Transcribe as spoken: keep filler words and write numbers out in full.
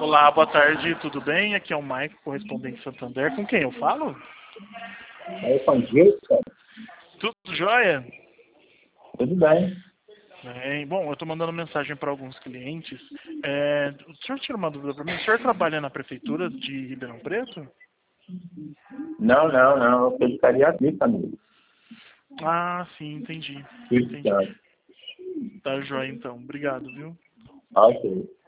Olá, boa tarde, tudo bem? Aqui é o Maico, correspondente Santander. Com quem eu falo? É com jeito, Tudo jóia? tudo bem. Bem, bom, eu estou mandando mensagem para alguns clientes. É, o senhor tira uma dúvida para mim? O senhor trabalha na prefeitura de Ribeirão Preto? Não, não, não. Eu ficaria aqui, amigo. Ah, sim, entendi. Isso, Entendi. Tá jóia, então. Obrigado, viu? ok.